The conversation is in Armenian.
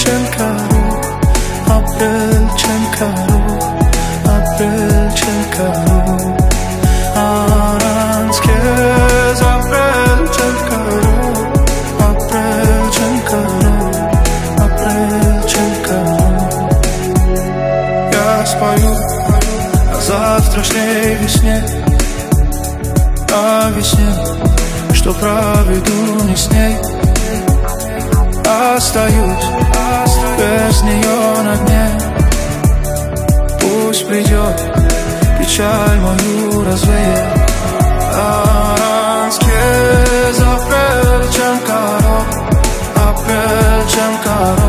Առանց քեզ ապրել չեմ կարող, ապրել չեմ կարող, ապրել չեմ կարող. Я спою о завтрашней весне, о весне, что проведу не с ней. Остаюсь без нее на дне. Пусть придет, печаль мою развеет. Առանց քեզ ապրել չեմ կարող, ապրել չեմ կարող.